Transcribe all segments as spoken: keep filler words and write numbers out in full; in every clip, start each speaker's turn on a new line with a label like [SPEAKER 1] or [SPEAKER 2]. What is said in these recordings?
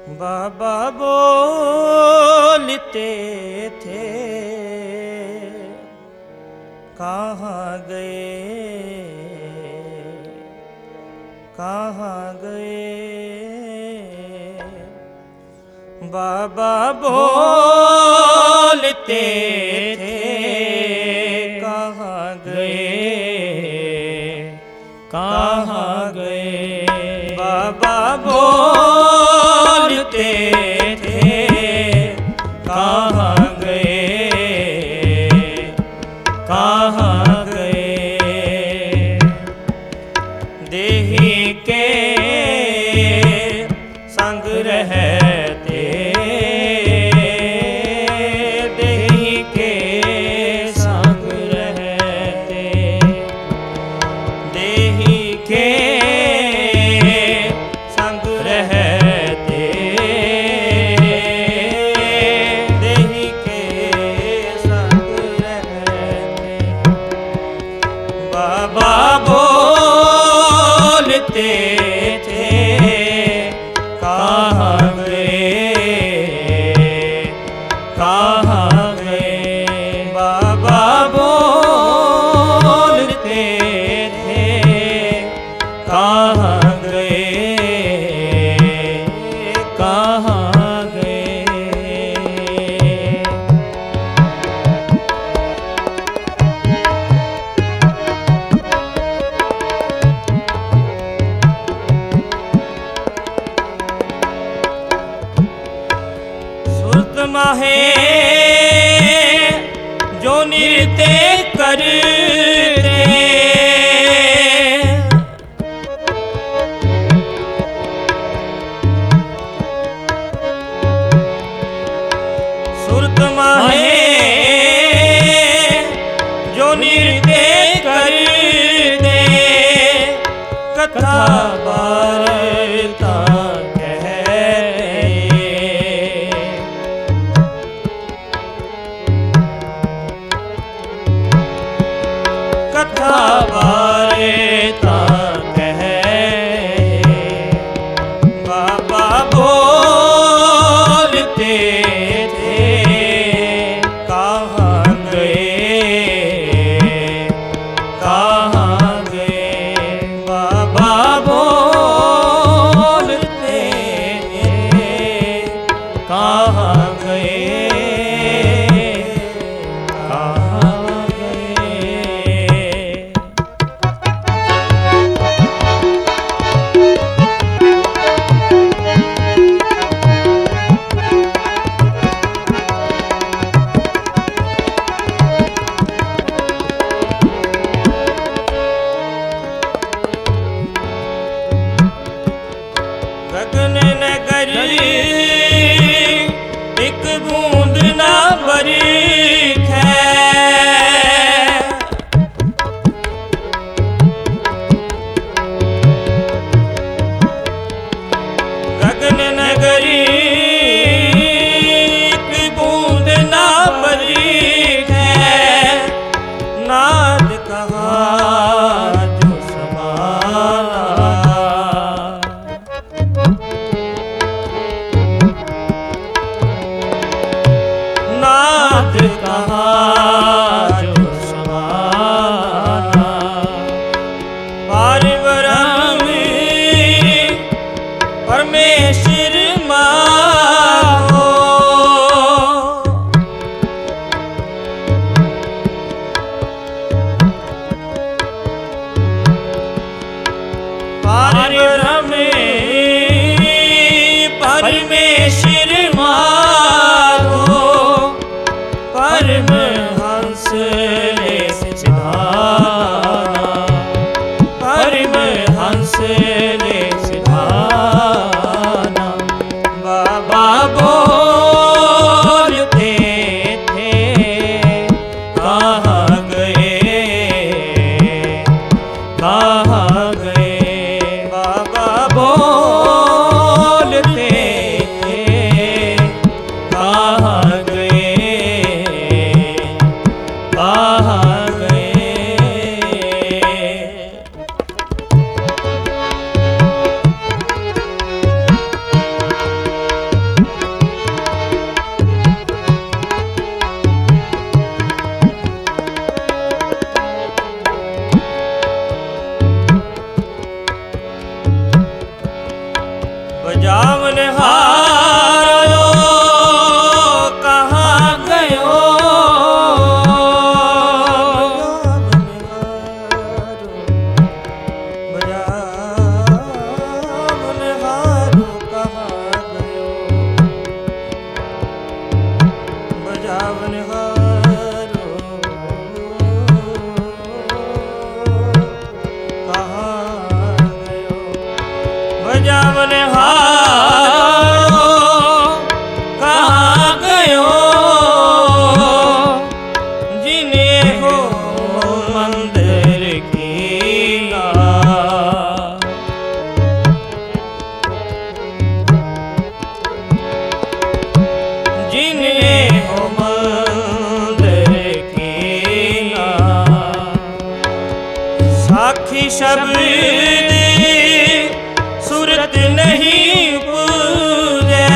[SPEAKER 1] बाबा बोलते थे कहाँ गए कहाँ गए। बाबा बोलते थे कहाँ गए कहाँ गए। बाबा बोलते थे कहाँ गए कहाँ गए। देही के संग रहते देही के संग रहते देही के संग रहते देही के संग रहते। बाबा बोलते थे कहाँ गए कहाँ गए। बाबा बोलते थे कहाँ गए कहाँ गए। सुरत माहे जो नृत्य करते सुरत माहे जो नृत्य करते कथा वार्ता कथा वार्ता कहे। बाबा बोलते थे कहाँ गए कहाँ गए। बाबा बोलते थे कहाँ गए कहाँ गए। गगन नगरी एक बूंद ना बरीक है। गगन नगरी एक बूंद ना बरीक है। नाद कहाँ जो समाना नाद कहाँ जो समाना। पारब्रह्म परमेश्वर मानो पारब्रह्म परमेश्वर मानो परम बजावन हारो कहाँ गयो, बजावन हारो कहाँ गयो, बजावन हारो कहाँ गयो, बजावन हारो कहाँ गयो, जिन्हें हो मंदिर कीना, जिन्हें हो मंदिर कीना, साखी शब्द सूरत नहीं पूजे,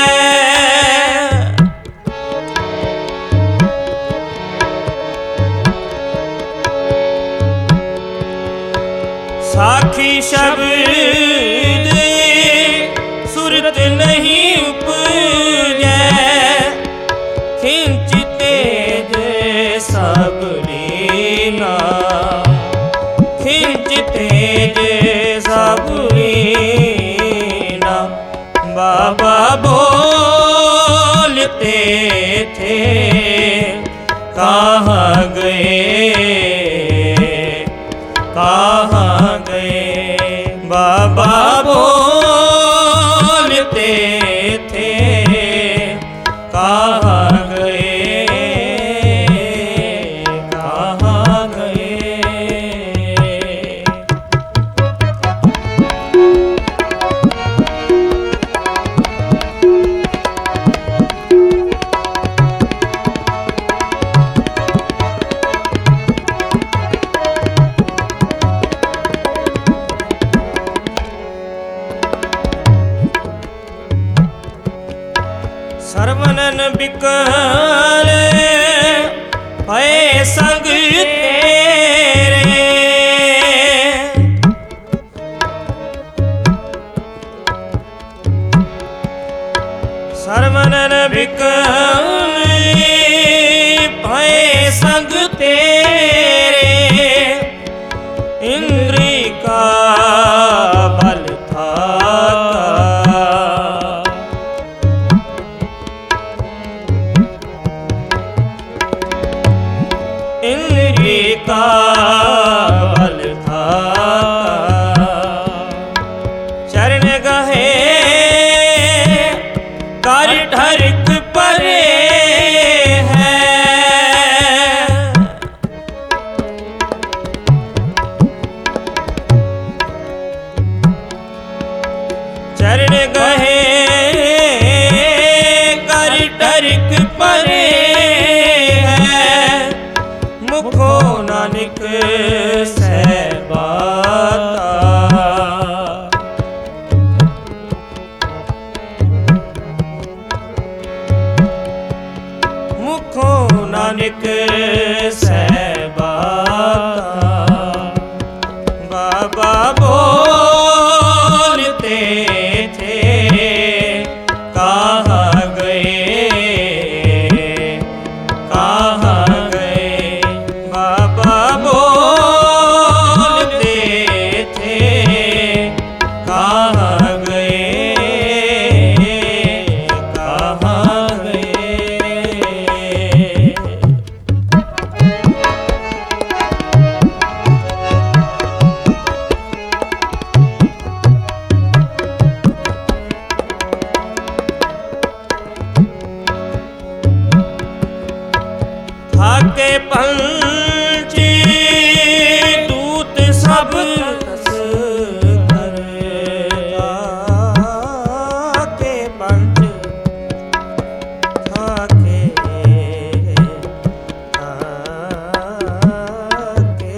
[SPEAKER 1] साखी शब्द सूरत नहीं पूजे, खिंचते जे सब लीना, खिंचते जे सब लीना, बाबा बोलते थे कहाँ गए, कहाँ गए, बाबा बोलते थे कहाँ गए, कहाँ गए। सर्वनन बिकल भय संग तेरे, सर्वनन बिकल भय संग तेरे, इंद्री का बल था, इंद्री का बल था, चरण गहे कर ढरक परे है, चरण गहे कर ढरक परे है, मुखो नानक सहबाता, मुखो नानक सहबाता, बाबा बोलते थे कहाँ गए, कहाँ गए, बाबा बोलते थे कहाँ गए, कहाँ गए। थाके पंछी दूत सब तस करे, थाके पंछ थाके थाके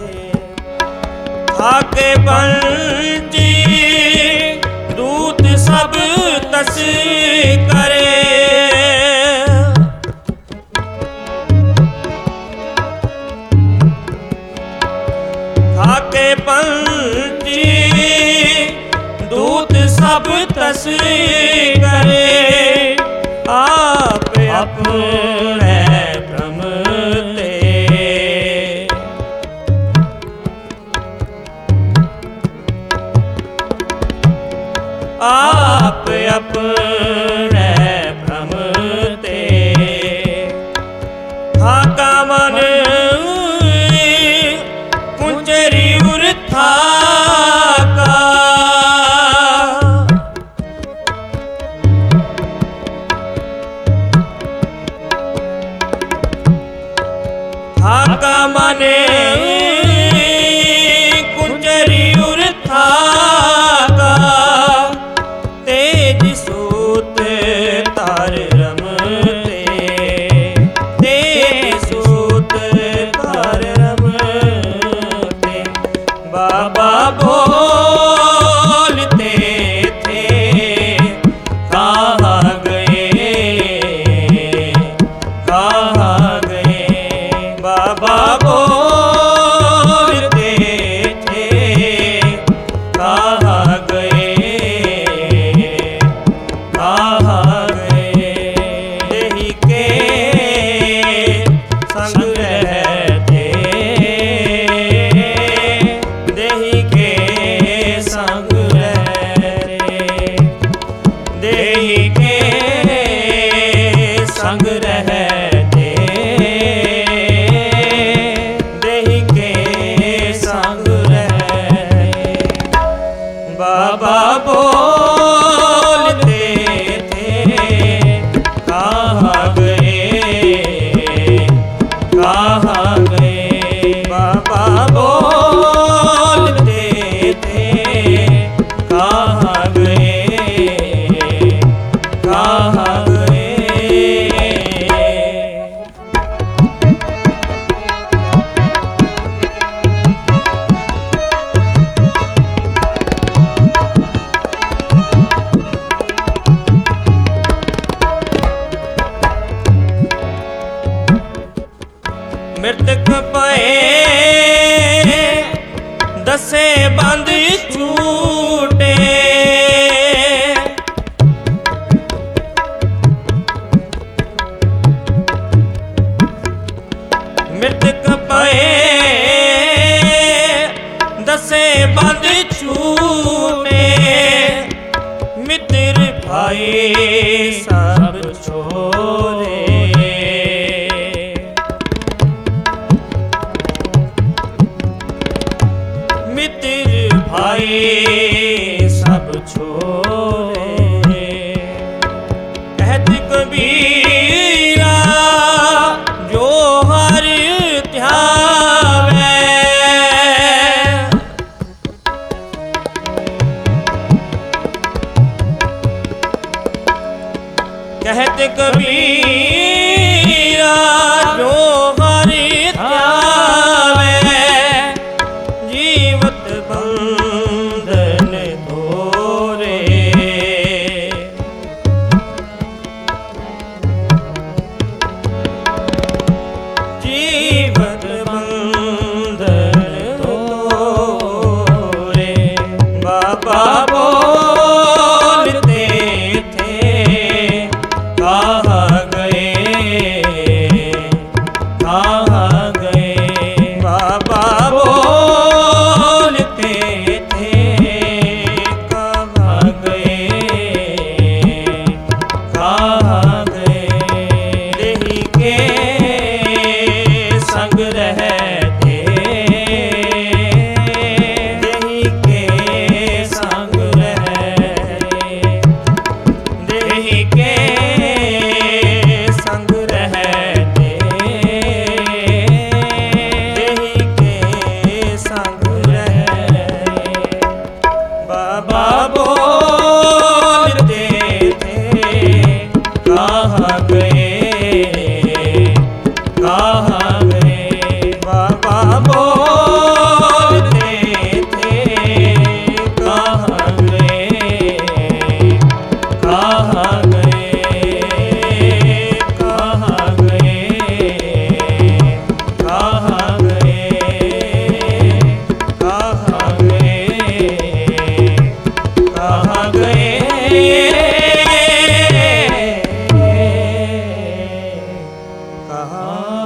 [SPEAKER 1] थाके पंछी दूत सब तस करे, थाके पंछी दूत सब सब तस करे, आप अपने भ्रम ते। आप अपने भ्रम ते, हाका मन कुंजरी उर्था का। हाका मने कुंजरी उर्था का, तेज सूत तार रमते, तेज सूत तार रमते। बाबा बोलते थे कहाँ गए, कहाँ गए। बाबा बोलते थे कहाँ गए, कहाँ गए। देहि के संग रहते, देहि के संग रहते, देहि के संग रहते, देहि के संग रहते। बाबा बोलते थे कहाँ गए, कहाँ गए। बाबा बोलते थे कहाँ गए, कहाँ गए। मृतक पए दसे बंद छूटे, मृतक पए दसे बंद छूटे। मित्र भाई सब छोरे, मित्र भाई सब छोरे। कहत कबीरा जो हर ध्यावे, कहत कबीरा जो हर ध्यावे। जीवत बंधन तोरे, जीवत बंधन तोरे। बाबा बोलते थे कहाँ गए, कहा